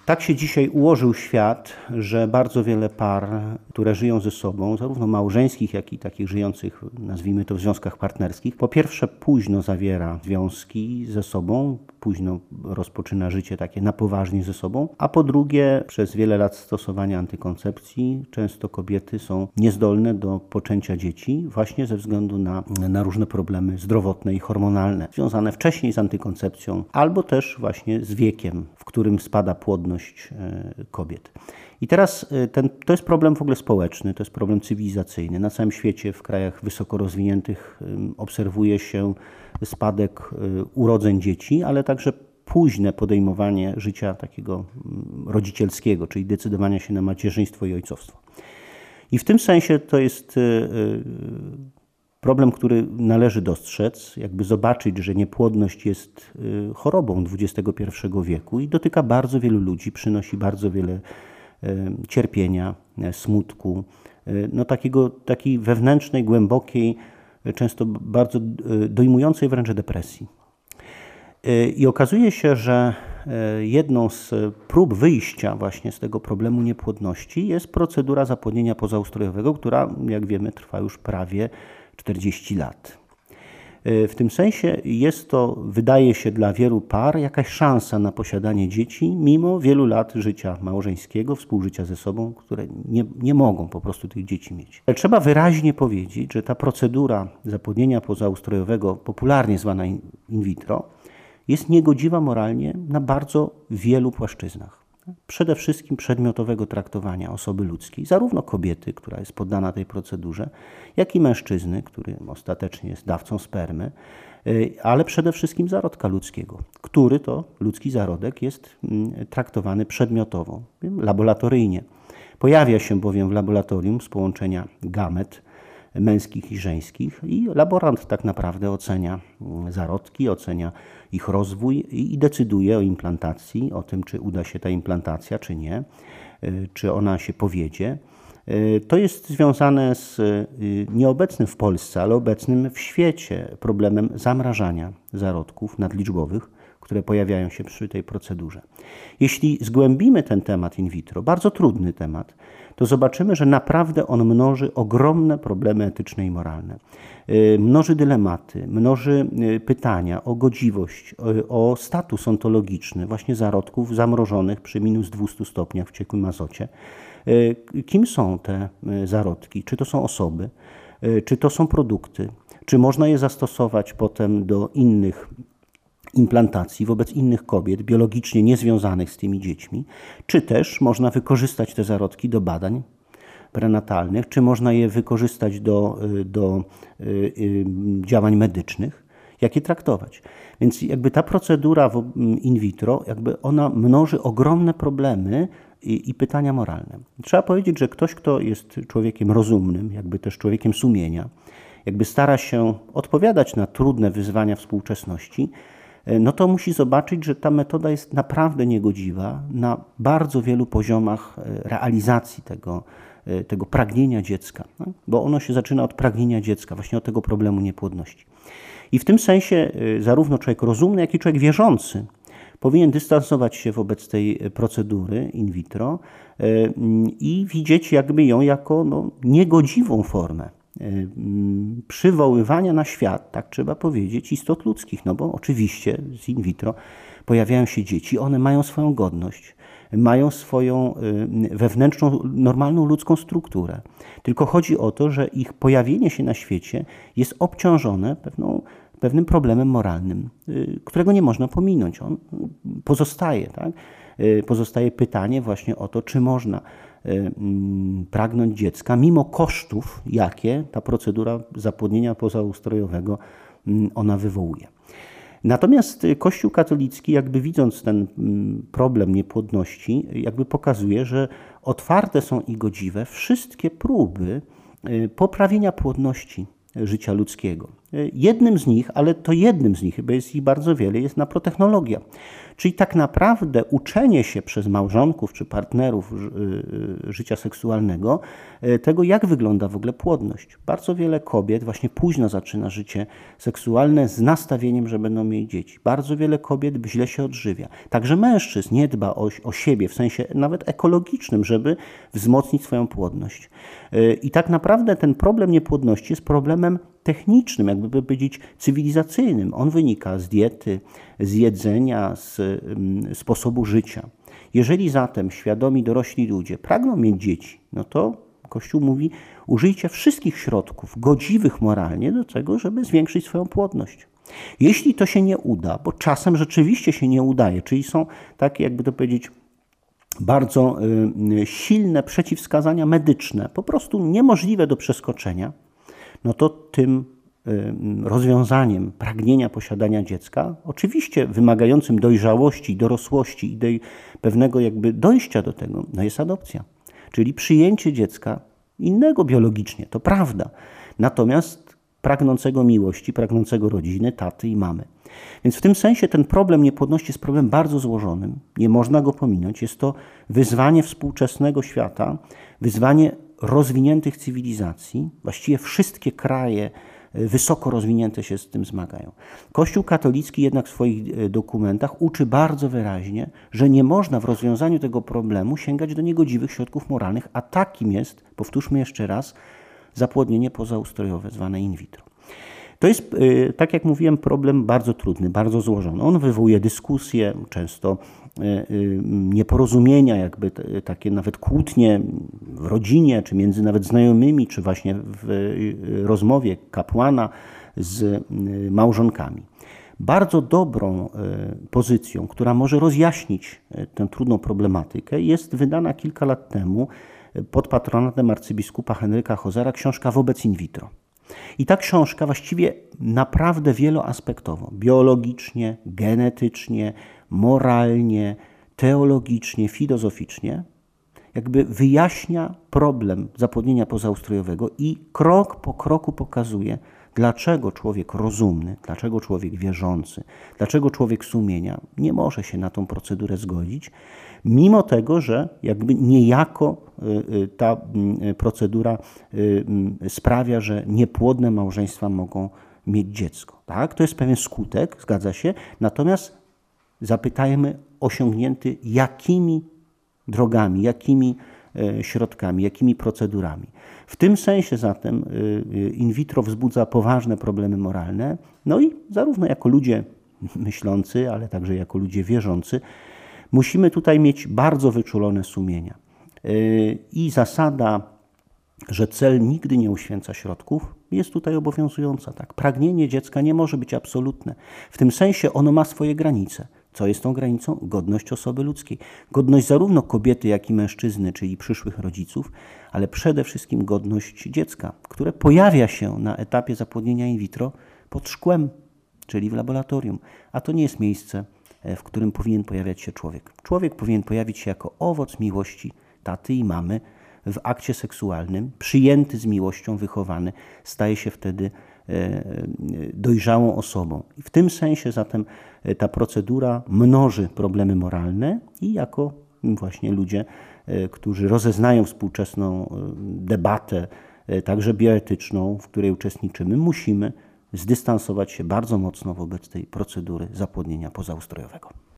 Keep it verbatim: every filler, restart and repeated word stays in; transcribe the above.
Tak się dzisiaj ułożył świat, że bardzo wiele par, które żyją ze sobą, zarówno małżeńskich, jak i takich żyjących, nazwijmy to, w związkach partnerskich, po pierwsze późno zawiera związki ze sobą, późno rozpoczyna życie takie na poważnie ze sobą, a po drugie przez wiele lat stosowania antykoncepcji często kobiety są niezdolne do poczęcia dzieci właśnie ze względu na, na różne problemy zdrowotne i hormonalne, związane wcześniej z antykoncepcją, albo też właśnie z wiekiem, w którym spada płodność kobiet. I teraz ten, to jest problem w ogóle społeczny, to jest problem cywilizacyjny. Na całym świecie, w krajach wysoko rozwiniętych obserwuje się spadek urodzeń dzieci, ale także późne podejmowanie życia takiego rodzicielskiego, czyli decydowania się na macierzyństwo i ojcowstwo. I w tym sensie to jest problem, który należy dostrzec, jakby zobaczyć, że niepłodność jest chorobą dwudziestego pierwszego wieku i dotyka bardzo wielu ludzi, przynosi bardzo wiele cierpienia, smutku, no takiego, takiej wewnętrznej, głębokiej, często bardzo dojmującej wręcz depresji. I okazuje się, że jedną z prób wyjścia właśnie z tego problemu niepłodności jest procedura zapłodnienia pozaustrojowego, która, jak wiemy, trwa już prawie czterdzieści lat. W tym sensie jest to, wydaje się, dla wielu par jakaś szansa na posiadanie dzieci, mimo wielu lat życia małżeńskiego, współżycia ze sobą, które nie, nie mogą po prostu tych dzieci mieć. Ale trzeba wyraźnie powiedzieć, że ta procedura zapłodnienia pozaustrojowego, popularnie zwana in vitro, jest niegodziwa moralnie na bardzo wielu płaszczyznach. Przede wszystkim przedmiotowego traktowania osoby ludzkiej, zarówno kobiety, która jest poddana tej procedurze, jak i mężczyzny, który ostatecznie jest dawcą spermy, ale przede wszystkim zarodka ludzkiego, który to ludzki zarodek jest traktowany przedmiotowo, laboratoryjnie. Pojawia się bowiem w laboratorium z połączenia gamet męskich i żeńskich i laborant tak naprawdę ocenia zarodki, ocenia ich rozwój i decyduje o implantacji, o tym, czy uda się ta implantacja, czy nie, czy ona się powiedzie. To jest związane z nieobecnym w Polsce, ale obecnym w świecie problemem zamrażania zarodków nadliczbowych, które pojawiają się przy tej procedurze. Jeśli zgłębimy ten temat in vitro, bardzo trudny temat, to zobaczymy, że naprawdę on mnoży ogromne problemy etyczne i moralne. Mnoży dylematy, mnoży pytania o godziwość, o status ontologiczny właśnie zarodków zamrożonych przy minus dwustu stopniach w ciekłym azocie. Kim są te zarodki? Czy to są osoby? Czy to są produkty? Czy można je zastosować potem do innych implantacji wobec innych kobiet biologicznie niezwiązanych z tymi dziećmi, czy też można wykorzystać te zarodki do badań prenatalnych, czy można je wykorzystać do, do y, y, działań medycznych, jak je traktować. Więc jakby ta procedura in vitro, jakby ona mnoży ogromne problemy i, i pytania moralne. Trzeba powiedzieć, że ktoś, kto jest człowiekiem rozumnym, jakby też człowiekiem sumienia, jakby stara się odpowiadać na trudne wyzwania współczesności, no to musi zobaczyć, że ta metoda jest naprawdę niegodziwa na bardzo wielu poziomach realizacji tego, tego pragnienia dziecka, no? Bo ono się zaczyna od pragnienia dziecka, właśnie od tego problemu niepłodności. I w tym sensie zarówno człowiek rozumny, jak i człowiek wierzący powinien dystansować się wobec tej procedury in vitro i widzieć jakby ją jako no, niegodziwą formę przywoływania na świat, tak trzeba powiedzieć, istot ludzkich, no bo oczywiście z in vitro pojawiają się dzieci, one mają swoją godność, mają swoją wewnętrzną, normalną ludzką strukturę. Tylko chodzi o to, że ich pojawienie się na świecie jest obciążone pewną, pewnym problemem moralnym, którego nie można pominąć. On pozostaje, tak? Pozostaje pytanie właśnie o to, czy można pragnąć dziecka, mimo kosztów, jakie ta procedura zapłodnienia pozaustrojowego ona wywołuje. Natomiast Kościół katolicki, jakby widząc ten problem niepłodności, jakby pokazuje, że otwarte są i godziwe wszystkie próby poprawienia płodności życia ludzkiego. Jednym z nich, ale to jednym z nich, bo jest ich bardzo wiele, jest naprotechnologia. Czyli tak naprawdę uczenie się przez małżonków czy partnerów życia seksualnego tego, jak wygląda w ogóle płodność. Bardzo wiele kobiet właśnie późno zaczyna życie seksualne z nastawieniem, że będą mieć dzieci. Bardzo wiele kobiet źle się odżywia. Także mężczyzn nie dba o, o siebie w sensie nawet ekologicznym, żeby wzmocnić swoją płodność. I tak naprawdę ten problem niepłodności jest problemem technicznym, jakby powiedzieć cywilizacyjnym. On wynika z diety, z jedzenia, z um, sposobu życia. Jeżeli zatem świadomi dorośli ludzie pragną mieć dzieci, no to Kościół mówi, użyjcie wszystkich środków godziwych moralnie do tego, żeby zwiększyć swoją płodność. Jeśli to się nie uda, bo czasem rzeczywiście się nie udaje, czyli są takie, jakby to powiedzieć, bardzo y, silne przeciwwskazania medyczne, po prostu niemożliwe do przeskoczenia, no to tym rozwiązaniem pragnienia posiadania dziecka, oczywiście wymagającym dojrzałości, dorosłości i doj, pewnego jakby dojścia do tego, no jest adopcja. Czyli przyjęcie dziecka innego biologicznie, to prawda, natomiast pragnącego miłości, pragnącego rodziny, taty i mamy. Więc w tym sensie ten problem niepłodności jest problemem bardzo złożonym, nie można go pominąć. Jest to wyzwanie współczesnego świata, wyzwanie rozwiniętych cywilizacji. Właściwie wszystkie kraje wysoko rozwinięte się z tym zmagają. Kościół katolicki jednak w swoich dokumentach uczy bardzo wyraźnie, że nie można w rozwiązaniu tego problemu sięgać do niegodziwych środków moralnych, a takim jest, powtórzmy jeszcze raz, zapłodnienie pozaustrojowe zwane in vitro. To jest, tak jak mówiłem, problem bardzo trudny, bardzo złożony. On wywołuje dyskusje, często nieporozumienia, jakby takie nawet kłótnie w rodzinie, czy między nawet znajomymi, czy właśnie w rozmowie kapłana z małżonkami. Bardzo dobrą pozycją, która może rozjaśnić tę trudną problematykę, jest wydana kilka lat temu pod patronatem arcybiskupa Henryka Hozera książka Wobec in vitro. I ta książka właściwie naprawdę wieloaspektowo, biologicznie, genetycznie, moralnie, teologicznie, filozoficznie, jakby wyjaśnia problem zapłodnienia pozaustrojowego i krok po kroku pokazuje, dlaczego człowiek rozumny, dlaczego człowiek wierzący, dlaczego człowiek sumienia nie może się na tą procedurę zgodzić, mimo tego, że jakby niejako ta procedura sprawia, że niepłodne małżeństwa mogą mieć dziecko. Tak? To jest pewien skutek, zgadza się, natomiast zapytajmy osiągnięty jakimi drogami, jakimi środkami, jakimi procedurami. W tym sensie zatem in vitro wzbudza poważne problemy moralne, no i zarówno jako ludzie myślący, ale także jako ludzie wierzący, musimy tutaj mieć bardzo wyczulone sumienia. I zasada, że cel nigdy nie uświęca środków, jest tutaj obowiązująca. Tak? Pragnienie dziecka nie może być absolutne. W tym sensie ono ma swoje granice. Co jest tą granicą? Godność osoby ludzkiej. Godność zarówno kobiety, jak i mężczyzny, czyli przyszłych rodziców, ale przede wszystkim godność dziecka, które pojawia się na etapie zapłodnienia in vitro pod szkłem, czyli w laboratorium. A to nie jest miejsce, w którym powinien pojawiać się człowiek. Człowiek powinien pojawić się jako owoc miłości taty i mamy w akcie seksualnym, przyjęty z miłością, wychowany, staje się wtedy dojrzałą osobą. I w tym sensie zatem ta procedura mnoży problemy moralne i jako właśnie ludzie, którzy rozeznają współczesną debatę, także bioetyczną, w której uczestniczymy, musimy zdystansować się bardzo mocno wobec tej procedury zapłodnienia pozaustrojowego.